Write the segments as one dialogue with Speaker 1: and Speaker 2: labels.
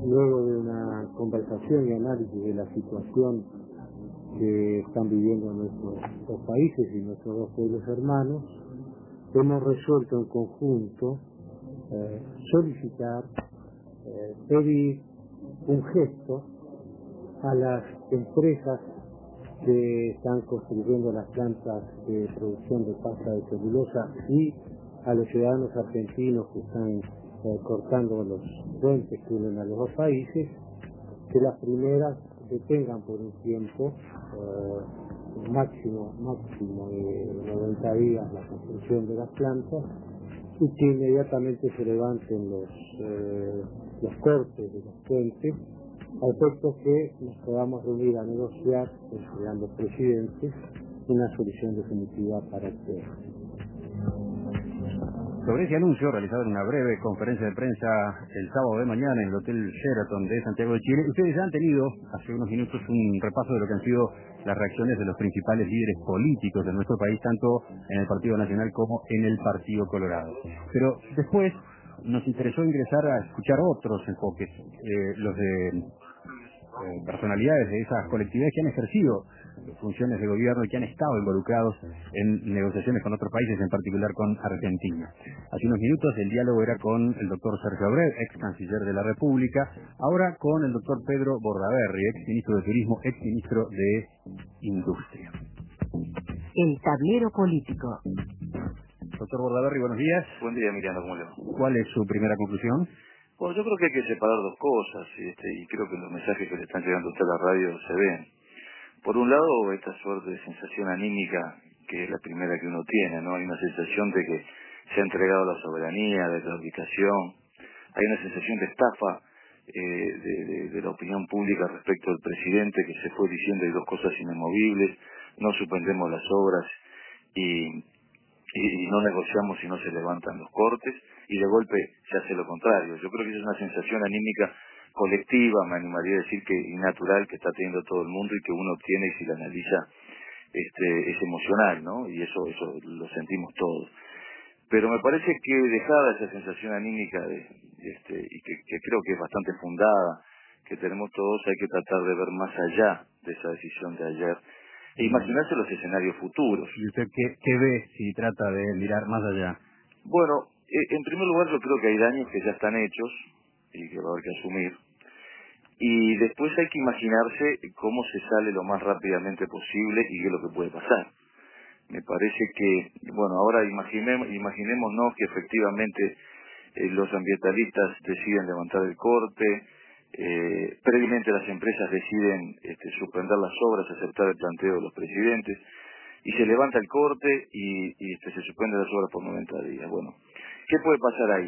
Speaker 1: luego de una conversación y análisis de la situación que están viviendo nuestros dos países y nuestros dos pueblos hermanos, hemos resuelto en conjunto solicitar, pedir un gesto a las empresas que están construyendo las plantas de producción de pasta de celulosa y a los ciudadanos argentinos que están cortando los puentes que unen a los dos países, que las primeras detengan por un tiempo máximo de 90 días la construcción de las plantas y que inmediatamente se levanten los cortes de los puentes a efectos que nos podamos reunir a negociar entre ambos presidentes una solución definitiva para este año.
Speaker 2: Sobre ese anuncio realizado en una breve conferencia de prensa el sábado de mañana en el Hotel Sheraton de Santiago de Chile, ustedes ya han tenido hace unos minutos un repaso de lo que han sido las reacciones de los principales líderes políticos de nuestro país, tanto en el Partido Nacional como en el Partido Colorado. Pero después nos interesó ingresar a escuchar otros enfoques, los de personalidades de esas colectividades que han ejercido funciones de gobierno y que han estado involucrados en negociaciones con otros países, en particular con Argentina. Hace unos minutos el diálogo era con el doctor Sergio Abreu, ex canciller de la República, ahora con el doctor Pedro Bordaberry, ex ministro de Turismo, ex ministro de Industria.
Speaker 3: El tablero político.
Speaker 2: Doctor Bordaberry, buenos días.
Speaker 4: Buen día, Emiliano, ¿cómo le va?
Speaker 2: ¿Cuál es su primera conclusión?
Speaker 4: Bueno, yo creo que hay que separar dos cosas, y creo que los mensajes que le están llegando a usted a la radio se ven. Por un lado, esta suerte de sensación anímica, que es la primera que uno tiene, ¿no? Hay una sensación de que se ha entregado la soberanía, de la ubicación, hay una sensación de estafa de la opinión pública respecto al presidente, que se fue diciendo hay dos cosas inamovibles, no suspendemos las obras y no negociamos si no se levantan los cortes, y de golpe se hace lo contrario. Yo creo que esa es una sensación anímica colectiva, me animaría a decir que innatural, que está teniendo todo el mundo y que uno obtiene y si la analiza es emocional, ¿no? Y eso lo sentimos todos. Pero me parece que dejada esa sensación anímica y que creo que es bastante fundada, que tenemos todos, hay que tratar de ver más allá de esa decisión de ayer e imaginarse los escenarios futuros.
Speaker 2: ¿Y usted qué ve si trata de mirar más allá?
Speaker 4: Bueno, en primer lugar yo creo que hay daños que ya están hechos y que va a haber que asumir. Y después hay que imaginarse cómo se sale lo más rápidamente posible y qué es lo que puede pasar. Me parece que, bueno, ahora imaginémonos que efectivamente los ambientalistas deciden levantar el corte, previamente las empresas deciden suspender las obras, aceptar el planteo de los presidentes, y se levanta el corte y se suspenden las obras por 90 días. Bueno, ¿qué puede pasar ahí?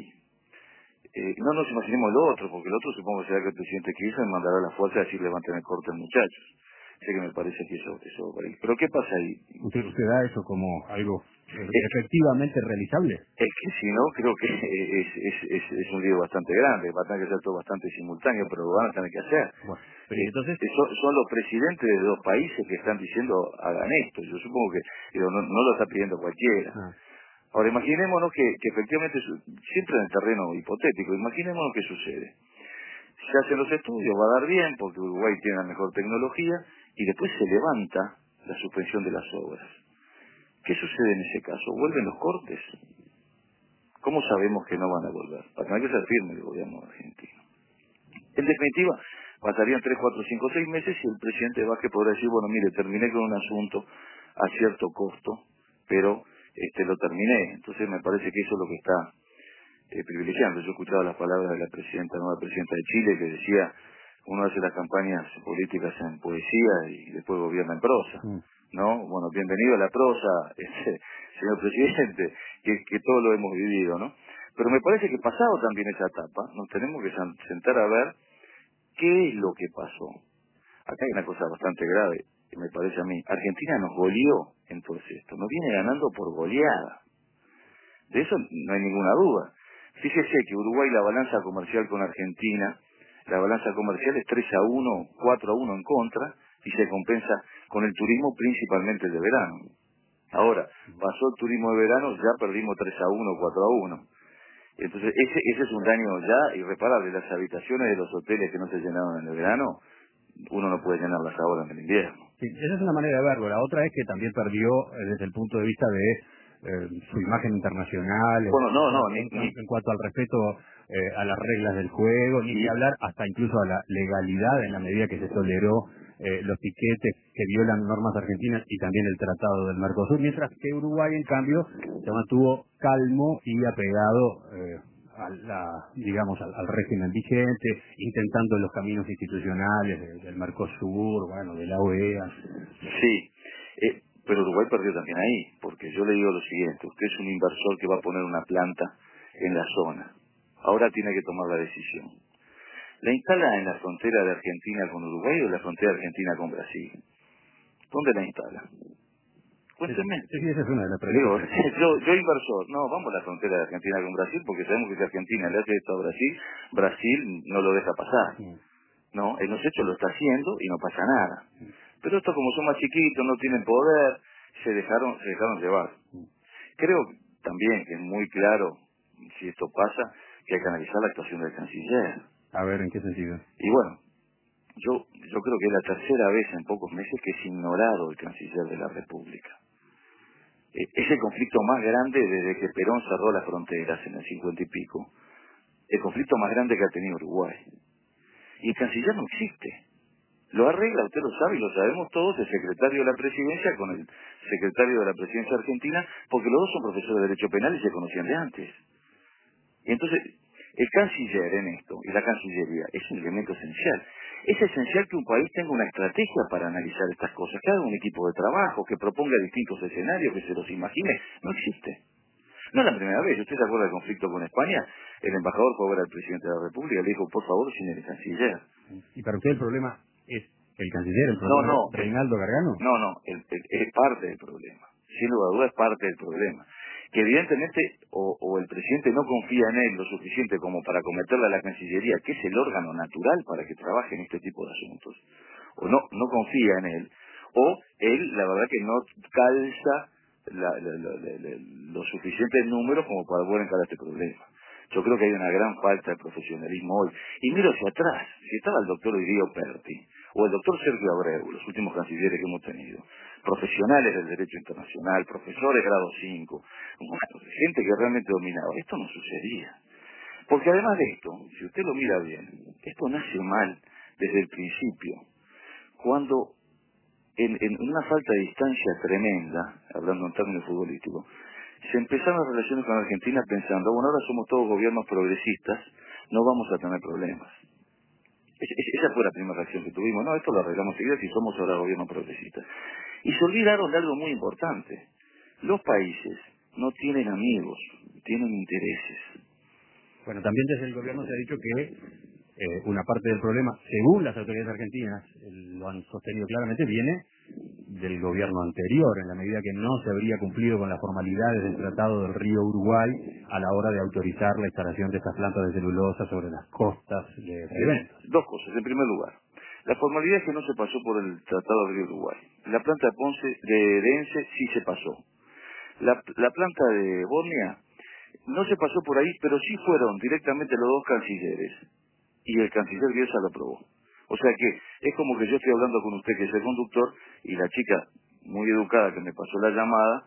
Speaker 4: No nos imaginemos lo otro, porque el otro supongo que será que el presidente quiso y mandará a la fuerza a decir levanten el corte, muchachos. Sé que me parece que eso va a ir. Pero ¿qué pasa ahí?
Speaker 2: ¿Usted da eso como algo efectivamente realizable?
Speaker 4: Es que si no, creo que es un lío bastante grande, va a tener que ser todo bastante simultáneo, pero lo van a tener que hacer.
Speaker 2: Bueno, pero entonces
Speaker 4: son los presidentes de dos países que están diciendo hagan esto. Yo supongo que no lo está pidiendo cualquiera. Ahora, imaginémonos que efectivamente, siempre en el terreno hipotético, imaginémonos que sucede. Se hacen los estudios, va a dar bien, porque Uruguay tiene la mejor tecnología, y después se levanta la suspensión de las obras. ¿Qué sucede en ese caso? ¿Vuelven los cortes? ¿Cómo sabemos que no van a volver? Para tener que ser firme el gobierno argentino. En definitiva, pasarían 3, 4, 5, 6 meses y el presidente Vázquez podrá decir, bueno, mire, terminé con un asunto a cierto costo, pero lo terminé. Entonces me parece que eso es lo que está privilegiando. Yo he escuchado las palabras de la nueva presidenta de Chile, que decía, uno hace las campañas políticas en poesía y después gobierna en prosa, ¿no? Bueno, bienvenido a la prosa, señor presidente, que todo lo hemos vivido, ¿no? Pero me parece que pasado también esa etapa, nos tenemos que sentar a ver qué es lo que pasó. Acá hay una cosa bastante grave, que me parece a mí. Argentina nos goleó en todo esto, nos viene ganando por goleada. De eso no hay ninguna duda. Fíjese que Uruguay, la balanza comercial con Argentina, la balanza comercial es 3-1, 4-1 en contra, y se compensa con el turismo principalmente el de verano. Ahora, pasó el turismo de verano, ya perdimos 3-1, 4-1. Entonces, ese es un daño ya irreparable. Las habitaciones de los hoteles que no se llenaron en el verano, uno no puede llenarlas ahora en el invierno.
Speaker 2: Sí, esa es una manera de verlo. La otra es que también perdió desde el punto de vista de su imagen internacional,
Speaker 4: Bueno,
Speaker 2: en cuanto al respeto a las reglas del juego, ni que hablar hasta incluso a la legalidad en la medida que se toleró los piquetes que violan normas argentinas y también el Tratado del Mercosur, mientras que Uruguay, en cambio, se mantuvo calmo y apegado al régimen vigente, intentando los caminos institucionales del Mercosur, de la OEA.
Speaker 4: Sí, pero Uruguay perdió también ahí, porque yo le digo lo siguiente: usted es un inversor que va a poner una planta en la zona. Ahora tiene que tomar la decisión. ¿La instala en la frontera de Argentina con Uruguay o en la frontera de Argentina con Brasil? ¿Dónde la instala? Cuénteme.
Speaker 2: Sí, esa es una de las preguntas.
Speaker 4: Digo, yo inversor, no, vamos a la frontera de Argentina con Brasil, porque sabemos que si Argentina le hace esto a Brasil, Brasil no lo deja pasar. No, en los hechos lo está haciendo y no pasa nada. Pero estos, como son más chiquitos, no tienen poder, se dejaron llevar. Creo también que es muy claro, si esto pasa, que hay que analizar la actuación del canciller.
Speaker 2: A ver, ¿en qué sentido?
Speaker 4: Y bueno, yo creo que es la tercera vez en pocos meses que es ignorado el canciller de la República. Es el conflicto más grande desde que Perón cerró las fronteras en el 50 y pico. El conflicto más grande que ha tenido Uruguay. Y el canciller no existe. Lo arregla, usted lo sabe y lo sabemos todos, el secretario de la presidencia con el secretario de la presidencia argentina, porque los dos son profesores de Derecho Penal y se conocían de antes. Y entonces, el canciller en esto, y la cancillería, es un elemento esencial. Es esencial que un país tenga una estrategia para analizar estas cosas, que haga un equipo de trabajo, que proponga distintos escenarios, que se los imagine. No existe. No es la primera vez. ¿Usted se acuerda del conflicto con España? El embajador fue a ver al presidente de la República y le dijo, por favor, sin el canciller.
Speaker 2: ¿Y para usted el problema es el canciller, el problema
Speaker 4: No,
Speaker 2: es Reinaldo Gargano?
Speaker 4: No, es parte del problema. Sin lugar a dudas es parte del problema. Que evidentemente o el presidente no confía en él lo suficiente como para cometerle a la Cancillería, que es el órgano natural para que trabaje en este tipo de asuntos, o no confía en él, o él, la verdad que no calza los suficientes números como para poder encarar este problema. Yo creo que hay una gran falta de profesionalismo hoy. Y miro hacia atrás, si estaba el doctor Irío Perti, o el doctor Sergio Abreu, los últimos cancilleres que hemos tenido, profesionales del derecho internacional, profesores grado 5, gente que realmente dominaba, esto no sucedía. Porque además de esto, si usted lo mira bien, esto nace mal desde el principio, cuando en una falta de distancia tremenda, hablando en términos futbolísticos, se empezaron las relaciones con Argentina pensando, bueno, ahora somos todos gobiernos progresistas, no vamos a tener problemas. Esa fue la primera reacción que tuvimos, no, esto lo arreglamos seguida si somos ahora gobierno progresista. Y se olvidaron de algo muy importante. Los países no tienen amigos, tienen intereses.
Speaker 2: Bueno, también desde el gobierno se ha dicho que una parte del problema, según las autoridades argentinas, lo han sostenido claramente, viene del gobierno anterior, en la medida que no se habría cumplido con las formalidades del Tratado del Río Uruguay a la hora de autorizar la instalación de estas plantas de celulosa sobre las costas de Ventos.
Speaker 4: Dos cosas. En primer lugar, la formalidad es que no se pasó por el Tratado del Río Uruguay. La planta de Ence sí se pasó. La planta de Bornia no se pasó por ahí, pero sí fueron directamente los dos cancilleres. Y el canciller Bielsa lo aprobó. O sea que es como que yo estoy hablando con usted, que es el conductor, y la chica muy educada que me pasó la llamada,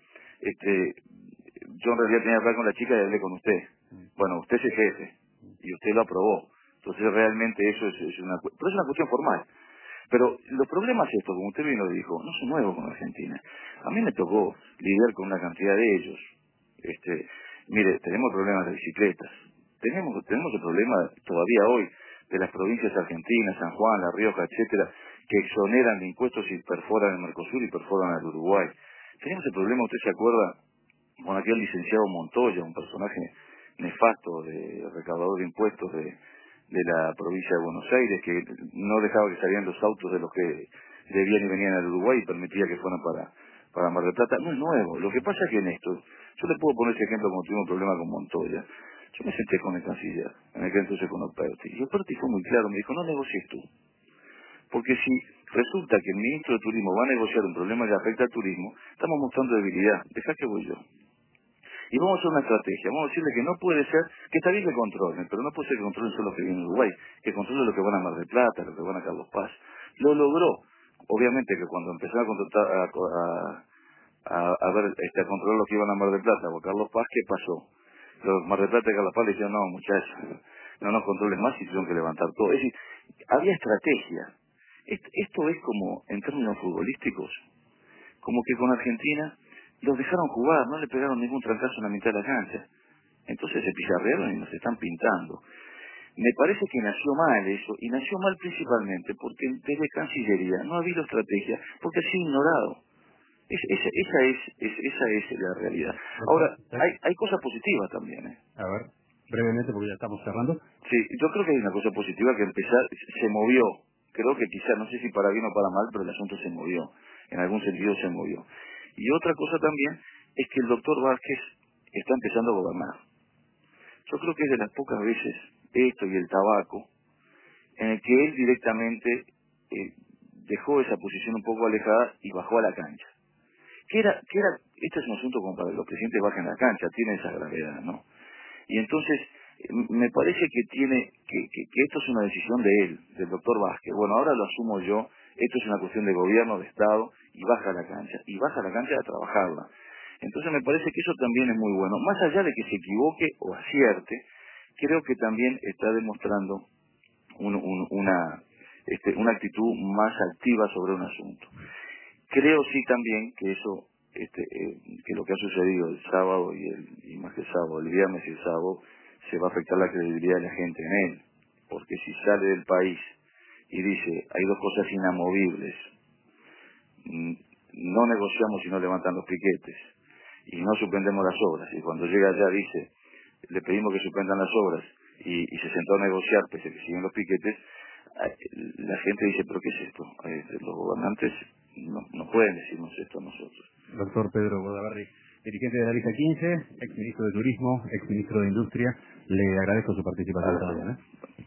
Speaker 4: yo en realidad tenía que hablar con la chica y hablé con usted. Bueno, usted es el jefe, y usted lo aprobó. Entonces realmente eso es una cuestión formal. Pero los problemas estos, como usted bien lo dijo, no son nuevos con Argentina. A mí me tocó lidiar con una cantidad de ellos. Mire, tenemos problemas de bicicletas. Tenemos el problema todavía hoy de las provincias argentinas, San Juan, La Rioja, etcétera, que exoneran de impuestos y perforan el Mercosur y perforan al Uruguay. Tenemos el problema, usted se acuerda, con aquel licenciado Montoya, un personaje nefasto de recaudador de impuestos de la provincia de Buenos Aires, que no dejaba que salieran los autos de los que debían y venían al Uruguay y permitía que fueran para Mar del Plata. No es nuevo. Lo que pasa es que en esto, yo le puedo poner ese ejemplo cuando tuvimos un problema con Montoya. Yo me senté con el canciller, en aquel entonces con Operti, y Operti fue muy claro, me dijo, no negocies tú. Porque si resulta que el ministro de Turismo va a negociar un problema que afecta al turismo, estamos mostrando debilidad, dejá que voy yo. y vamos a hacer una estrategia, vamos a decirle que no puede ser, que está bien que controlen, pero no puede ser que controlen solo lo que viene en Uruguay, que controlen lo que van a Mar del Plata, lo que van a Carlos Paz. Lo logró. Obviamente que cuando empezaron a contratar, a ver, a controlar lo que iban a Mar del Plata o a Carlos Paz, ¿qué pasó? Los Mar del Plata y Carlos Paz le dijeron, no muchachos, no nos controles más y tuvieron que levantar todo. Es decir, había estrategia. Esto es como, en términos futbolísticos, como que con Argentina los dejaron jugar, no le pegaron ningún trancazo en la mitad de la cancha. Entonces se pizarrearon y nos están pintando. Me parece que nació mal eso, y nació mal principalmente porque desde Cancillería no ha habido estrategia, porque ha sido ignorado. Esa es la realidad. Ahora, hay cosas positivas también.
Speaker 2: A ver, brevemente, porque ya estamos cerrando.
Speaker 4: Sí, yo creo que hay una cosa positiva que se movió. Creo que quizás, no sé si para bien o para mal, pero el asunto se movió. En algún sentido se movió. Y otra cosa también es que el doctor Vázquez está empezando a gobernar. Yo creo que es de las pocas veces, esto y el tabaco, en el que él directamente dejó esa posición un poco alejada y bajó a la cancha. Este es un asunto como para que los presidentes bajen a la cancha, tiene esa gravedad, ¿no? Y entonces, me parece que esto es una decisión de él, del doctor Vázquez. Bueno, ahora lo asumo yo, esto es una cuestión de gobierno, de Estado, y baja a la cancha a trabajarla. Entonces me parece que eso también es muy bueno. Más allá de que se equivoque o acierte, creo que también está demostrando una actitud más activa sobre un asunto. Creo sí también que eso, que lo que ha sucedido el sábado y más que el sábado, el viernes y el sábado, se va a afectar la credibilidad de la gente en él. Porque si sale del país y dice, hay dos cosas inamovibles, no negociamos si no levantan los piquetes, y no suspendemos las obras, y cuando llega allá dice, le pedimos que suspendan las obras, y se sentó a negociar pese a que siguen los piquetes, la gente dice, pero ¿qué es esto? Los gobernantes no pueden decirnos esto a nosotros.
Speaker 2: Doctor Pedro Bordaberry, dirigente de la Lista 15, exministro de Turismo, exministro de Industria, le agradezco su participación también.